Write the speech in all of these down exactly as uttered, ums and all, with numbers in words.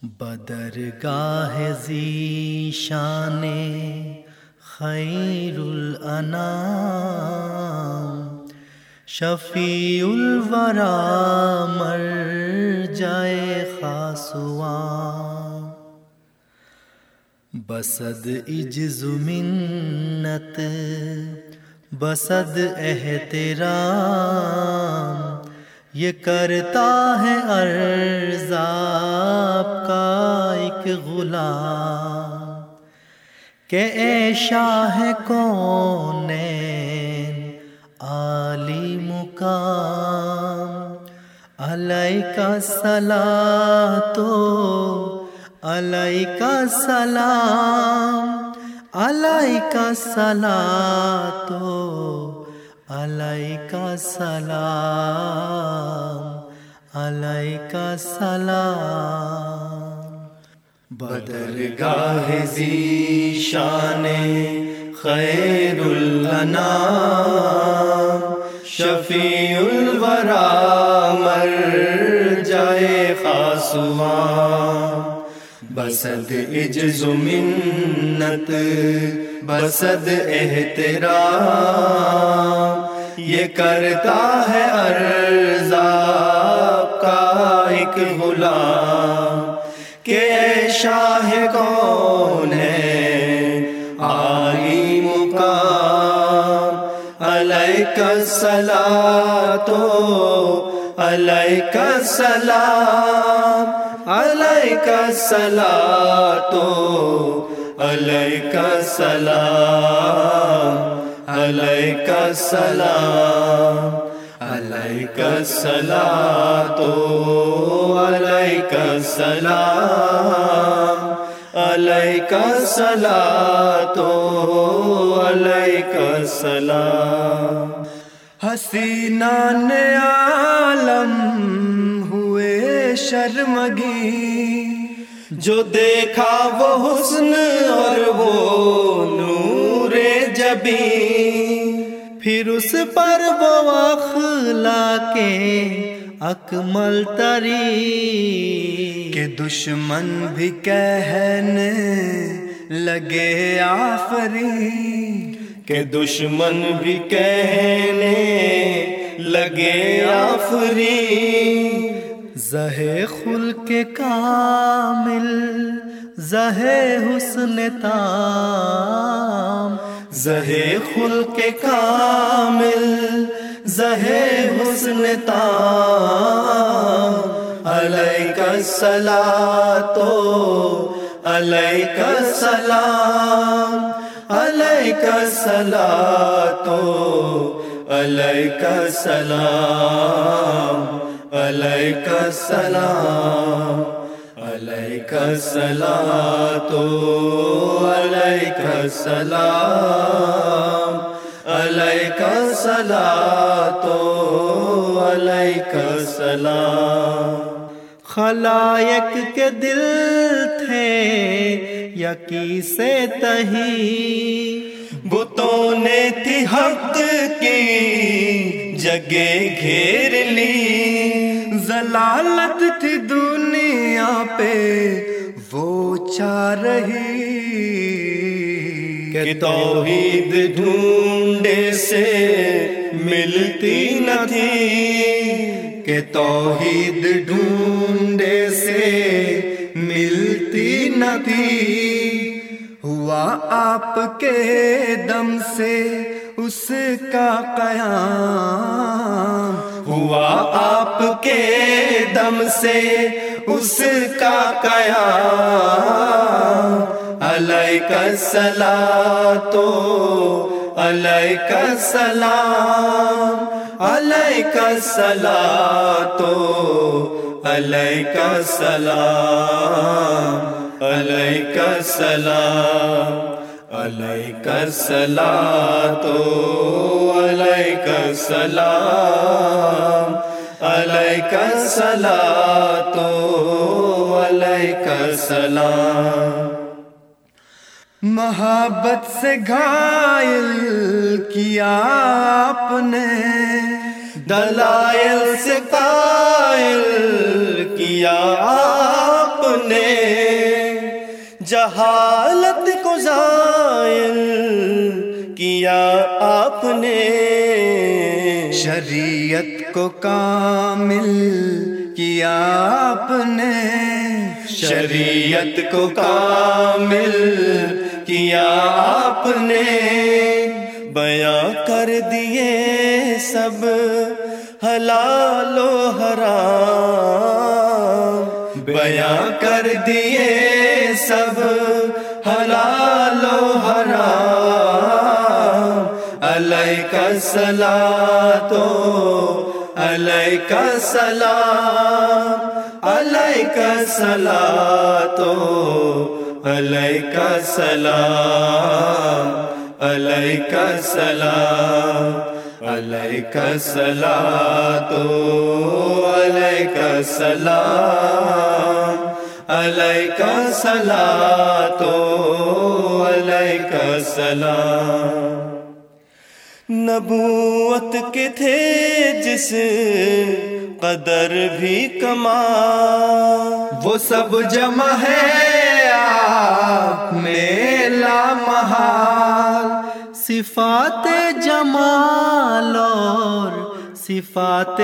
بدرگاہ ذیشان خیر الانام، شفیع الورا مرجع خاصواں، بصد عجز منت بصد احترام، یہ کرتا ہے عرض آپ کا ایک غلام، کہ اے شاہ کونین عالی مقام، علیک الصلاۃ علیک السلام، علیک الصلاۃ علیک السلام، علیک السلام۔ بدرگاہ ذیشان خیر الانام، شفیع الورا مرجع خاصواں، بصد عجز منت بصد احترام، یہ کرتا ہے عرض آپ کا ایک غلام، کہ اے شاہ کونین عالی مقام، علیک الصلاۃ علیک السلام، علیک الصلاۃ علیک السلام، علیک السلام، علیک الصلاۃ علیک السلام، علیک الصلاۃ علیک السلام۔ حسینان عالم ہوئے شرمگی، جو دیکھا وہ حسن اور وہ نور جبیں، پھر اس پر وہ اخلاق اکمل ترین، کہ دشمن بھی کہنے لگے آفرین، کہ دشمن بھی کہنے لگے آفرین، زہے خلق کامل زہے حسن تام، زہے خلق کامل زہے حسن تام، علیک الصلاۃ علیک السلام، علیک الصلاۃ علیک السلام، علیک السلام، علیک الصلاۃ علیک السلام، علیک الصلاۃ علیک السلام۔ خلائق کے دل تھے یکی سے تہی، بتوں نے تھی حق کی جگہ گھیر لی، ضلالت تھی دنیا پہ وہ چاہ رہی، کہ توحید ڈھونڈے سے ملتی نہ تھی، کہ توحید ڈھونڈے سے ملتی نہ تھی، ہوا آپ کے دم سے اس کا قیام، ہوا آپ کے دم سے اس کا قیام، علیک الصلاۃ علیک السلام، علیک الصلاۃ علیک السلام، علیک السلام، علیک الصلاۃ علیک السلام، علیک الصلاۃ علیک السلام۔ محبت سے گھائل کیا آپ نے، دلائل سے قائل کیا آپ نے جہالت کو زائل کیا آپ نے، شریعت کو کامل کیا آپ نے، شریعت کو کامل کیا آپ نے، بیاں کر دیے سب حلال و حرام، بیاں کر دیے سب حلال و حرام، علیک الصلاۃ علیک السلام، علیک الصلاۃ علیک السلام، علیک السلام، علیک الصلاۃ علیک السلام، علیک الصلاۃ علیک السلام۔ نبوت کے تھے جس قدر بھی کمال، وہ سب جمع ہے آپ میں لامحال، صفات جمال اور صفات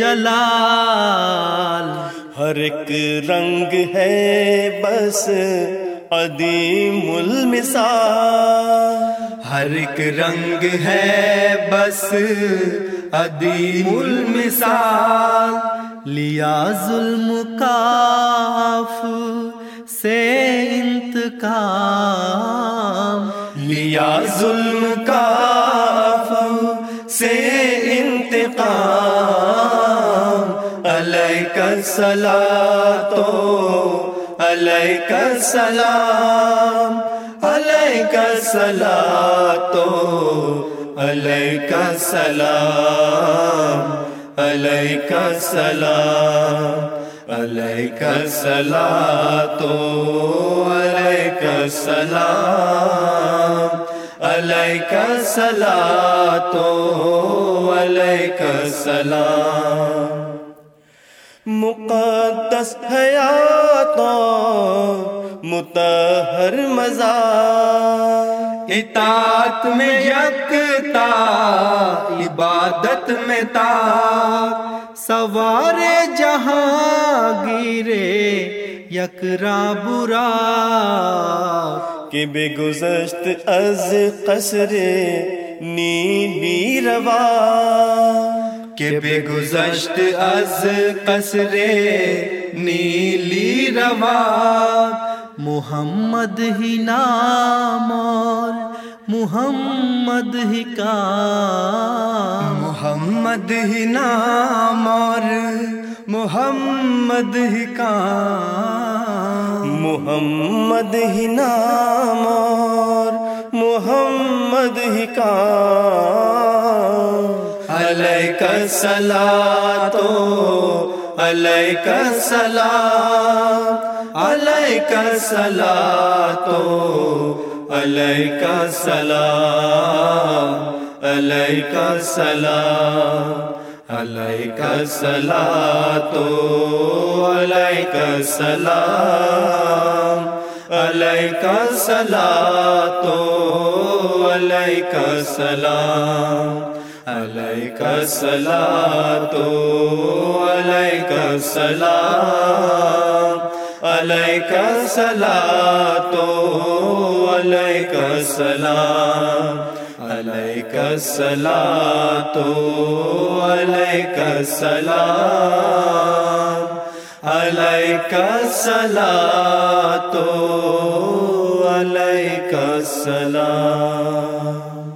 جلال، ہر ایک رنگ ہے بس عدیم المثال، ہر ایک رنگ ہے بس عدیم المثال، لیا ظلم کاف سے انتقام، لیا ظلم کاف سے انتقام، علیک الصلاۃ علیک السلام، علیک الصلاۃ علیک السلام، علیک السلام، علیک الصلاۃ علیک السلام، علیک الصلاۃ علیک السلام۔ مقدس حیات مطہر مزار، اطاعت میں یکتا عبادت میں تا، سوار جہاں گیرے یکرا برا، کہ بے گزشت از قصر نیلی روا، کہ بے گزشت از قصر نیلی روا، محمد ہی نام اور محمد ہی کام، محمد ہی نام اور محمد ہی کام، محمد ہی نام اور محمد ہی کام، علیک الصلاۃ علیک السلام، علیک الصلاۃ علیک السلام، علیک السلام، علیک الصلاۃ علیک السلام، علیک الصلاۃ علیک السلام، علیک الصلاۃ علیک السلام، علیک الصلاۃ علیک السلام، علیک الصلاۃ علیک السلام، علیک الصلاۃ علیک السلام۔